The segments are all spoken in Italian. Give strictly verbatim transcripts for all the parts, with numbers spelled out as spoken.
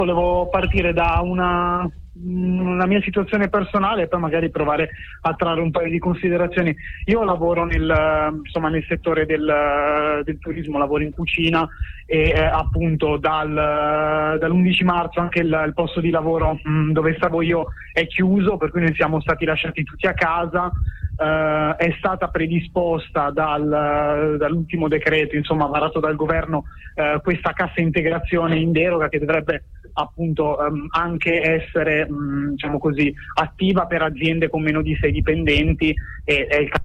Volevo partire da una, una mia situazione personale e poi magari provare a trarre un paio di considerazioni. Io lavoro nel, insomma, nel settore del, del turismo, lavoro in cucina e eh, appunto dal, dall'undici marzo anche il, il posto di lavoro mh, dove stavo io è chiuso, per cui noi siamo stati lasciati tutti a casa. Uh, è stata predisposta dal, dall'ultimo decreto, insomma, varato dal governo, uh, questa cassa integrazione in deroga che dovrebbe appunto um, anche essere um, diciamo così attiva per aziende con meno di sei dipendenti e è il caso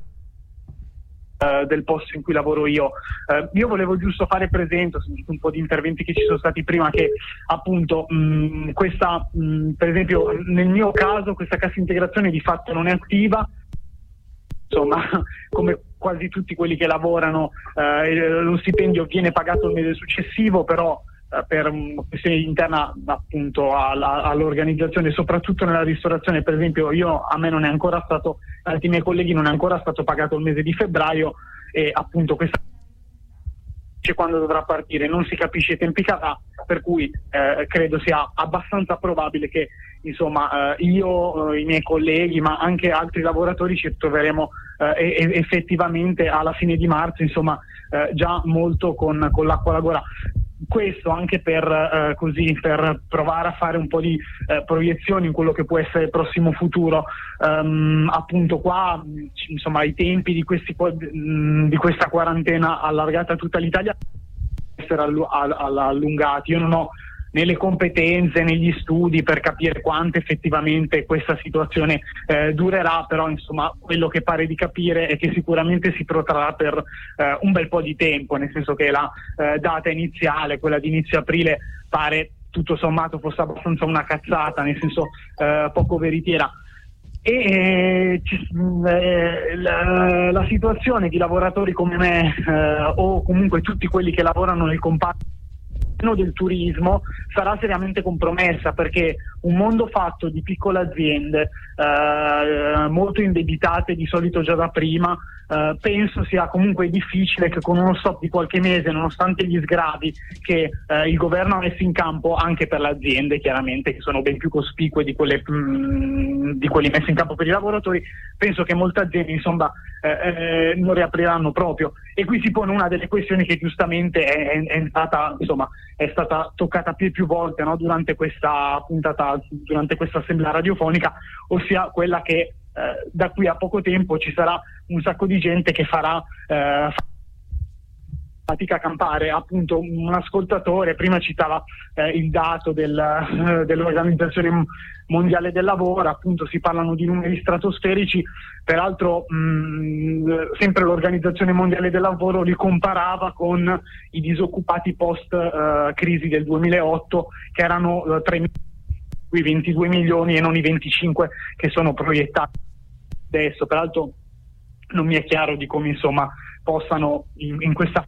uh, del posto in cui lavoro io. Uh, io volevo giusto fare presente, ho sentito un po' di interventi che ci sono stati prima, che appunto um, questa um, per esempio nel mio caso questa cassa integrazione di fatto non è attiva. Insomma, come quasi tutti quelli che lavorano, eh, lo stipendio viene pagato il mese successivo, però eh, per una questione interna appunto alla, all'organizzazione, soprattutto nella ristorazione, per esempio, io a me non è ancora stato, altri miei colleghi non è ancora stato pagato il mese di febbraio e appunto questa quando dovrà partire non si capisce i tempi che avrà, per cui eh, credo sia abbastanza probabile che insomma eh, io, eh, i miei colleghi ma anche altri lavoratori ci troveremo eh, e- effettivamente alla fine di marzo insomma eh, già molto con, con l'acqua alla gola. Questo anche per eh, così per provare a fare un po' di eh, proiezioni in quello che può essere il prossimo futuro. Um, appunto qua insomma i tempi di, questi, di questa quarantena allargata a tutta l'Italia essere allu- all- allungati. Io non ho né le competenze né gli studi per capire quanto effettivamente questa situazione eh, durerà, però insomma quello che pare di capire è che sicuramente si protrarrà per eh, un bel po' di tempo, nel senso che la eh, data iniziale, quella di inizio aprile, pare tutto sommato fosse abbastanza una cazzata, nel senso eh, poco veritiera. E eh, eh, la, la situazione di lavoratori come me eh, o comunque tutti quelli che lavorano nel comparto del turismo sarà seriamente compromessa, perché un mondo fatto di piccole aziende eh, molto indebitate di solito già da prima, eh, penso sia comunque difficile che con uno stop di qualche mese, nonostante gli sgravi che eh, il governo ha messo in campo anche per le aziende chiaramente, che sono ben più cospicue di quelle mh, di quelli messi in campo per i lavoratori, penso che molte aziende insomma eh, eh, non riapriranno proprio. E qui si pone una delle questioni che giustamente è, è, è stata insomma è stata toccata più e più volte, no, durante questa puntata, durante questa assemblea radiofonica, ossia quella che eh, da qui a poco tempo ci sarà un sacco di gente che farà eh, fatica a campare. Appunto un ascoltatore prima citava eh, il dato del, eh, dell'Organizzazione Mondiale del Lavoro, appunto si parlano di numeri stratosferici, peraltro mh, sempre l'Organizzazione Mondiale del Lavoro li comparava con i disoccupati post eh, crisi del duemilaotto, che erano eh, tre, ventidue milioni e non i venticinque che sono proiettati adesso. Peraltro non mi è chiaro di come insomma possano in, in questa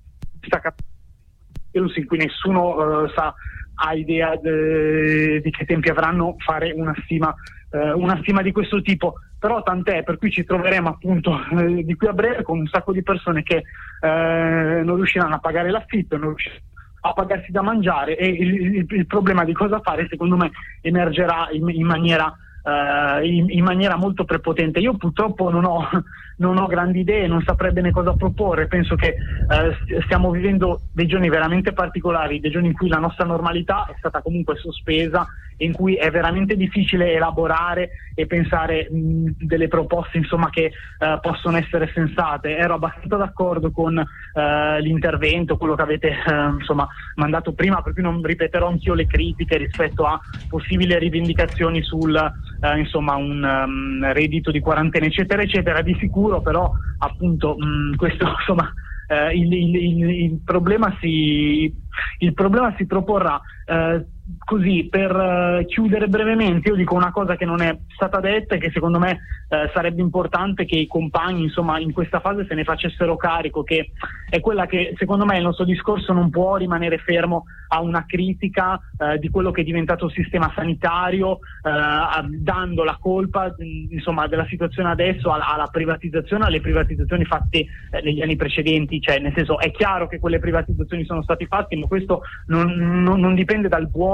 in cui nessuno uh, sa ha idea de, di che tempi avranno fare una stima uh, una stima di questo tipo, però tant'è, per cui ci troveremo appunto uh, di qui a breve con un sacco di persone che uh, non riusciranno a pagare l'affitto, non riusciranno a pagarsi da mangiare, e il, il, il problema di cosa fare secondo me emergerà in, in maniera Uh, in, in maniera molto prepotente. Io purtroppo non ho, non ho grandi idee, non saprei bene cosa proporre. Penso che uh, stiamo vivendo dei giorni veramente particolari, dei giorni in cui la nostra normalità è stata comunque sospesa e in cui è veramente difficile elaborare e pensare mh, delle proposte insomma che uh, possono essere sensate. Ero abbastanza d'accordo con uh, l'intervento, quello che avete uh, insomma mandato prima, per cui non ripeterò anch'io le critiche rispetto a possibili rivendicazioni sul Uh, insomma un um, reddito di quarantena eccetera eccetera. Di sicuro però appunto mh, questo insomma uh, il, il, il, il problema si il problema si proporrà uh, così per uh, chiudere brevemente. Io dico una cosa che non è stata detta e che secondo me uh, sarebbe importante che i compagni insomma in questa fase se ne facessero carico, che è quella che secondo me il nostro discorso non può rimanere fermo a una critica uh, di quello che è diventato il sistema sanitario, uh, dando la colpa insomma della situazione adesso alla, alla privatizzazione, alle privatizzazioni fatte eh, negli anni precedenti. Cioè nel senso, è chiaro che quelle privatizzazioni sono state fatte, ma questo non, non, non dipende dal buono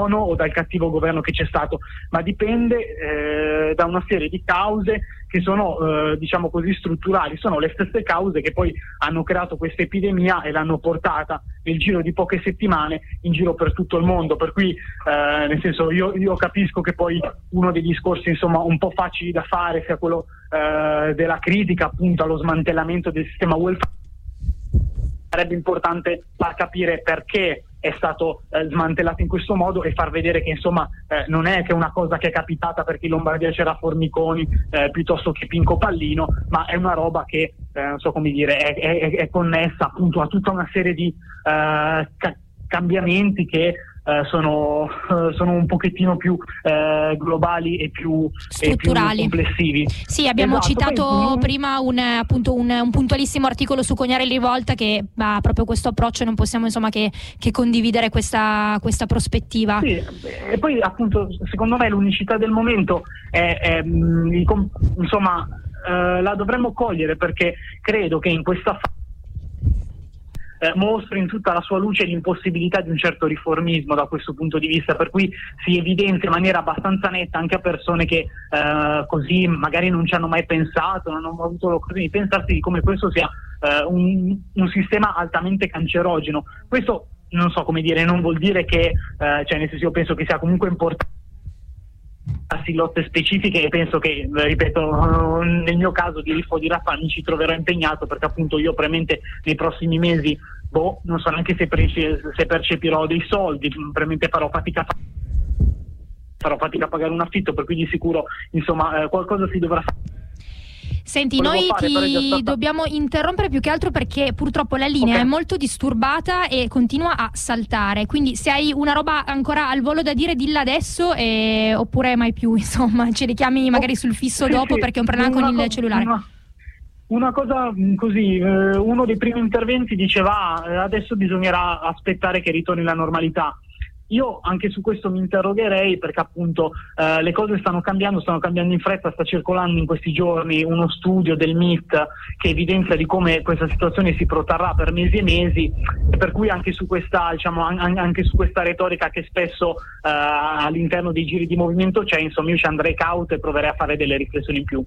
buono o dal cattivo governo che c'è stato, ma dipende eh, da una serie di cause che sono eh, diciamo così strutturali. Sono le stesse cause che poi hanno creato questa epidemia e l'hanno portata nel giro di poche settimane in giro per tutto il mondo, per cui eh, nel senso io, io capisco che poi uno dei discorsi insomma un po' facili da fare sia quello eh, della critica appunto allo smantellamento del sistema welfare. Sarebbe importante far capire perché è stato eh, smantellato in questo modo e far vedere che insomma eh, non è che una cosa che è capitata perché in Lombardia c'era Formiconi eh, piuttosto che Pinco Pallino, ma è una roba che eh, non so come dire è, è, è connessa appunto a tutta una serie di eh, ca- cambiamenti che eh, sono, eh, sono un pochettino più eh, globali e più, strutturali, e più complessivi. Sì, abbiamo esatto. citato Poi, prima un, appunto un, un puntualissimo articolo su Cognare Rivolta che ha proprio questo approccio, non possiamo insomma che, che condividere questa, questa prospettiva. Sì, e poi appunto secondo me l'unicità del momento è, è insomma eh, la dovremmo cogliere, perché credo che in questa fase Eh, mostri in tutta la sua luce l'impossibilità di un certo riformismo da questo punto di vista, per cui si evidenzia in maniera abbastanza netta anche a persone che eh, così magari non ci hanno mai pensato, non hanno avuto l'occasione di pensarsi di come questo sia eh, un, un sistema altamente cancerogeno. Questo non so come dire, non vuol dire che eh, cioè nel senso io penso che sia comunque importante lotte specifiche, e penso che, ripeto, nel mio caso di Riffo di Raffa mi ci troverò impegnato, perché appunto io probabilmente nei prossimi mesi boh, non so neanche se, perce- se percepirò dei soldi, probabilmente farò fatica a farò fatica a pagare un affitto, per cui di sicuro insomma eh, qualcosa si dovrà fare. Senti, noi fare, ti stata... dobbiamo interrompere più che altro perché purtroppo la linea okay. è molto disturbata e continua a saltare, quindi se hai una roba ancora al volo da dire dilla adesso eh, oppure mai più, insomma ci richiami magari oh, sul fisso sì, dopo sì. perché è un problema con co- il cellulare. Una, una cosa così, eh, uno dei primi interventi diceva eh, adesso bisognerà aspettare che ritorni la normalità. Io anche su questo mi interrogherei, perché appunto eh, le cose stanno cambiando, stanno cambiando in fretta. Sta circolando in questi giorni uno studio del M I T che evidenzia di come questa situazione si protrarrà per mesi e mesi, e per cui anche su questa, diciamo, an- anche su questa retorica che spesso eh, all'interno dei giri di movimento c'è, insomma io ci andrei cauto e proverei a fare delle riflessioni in più.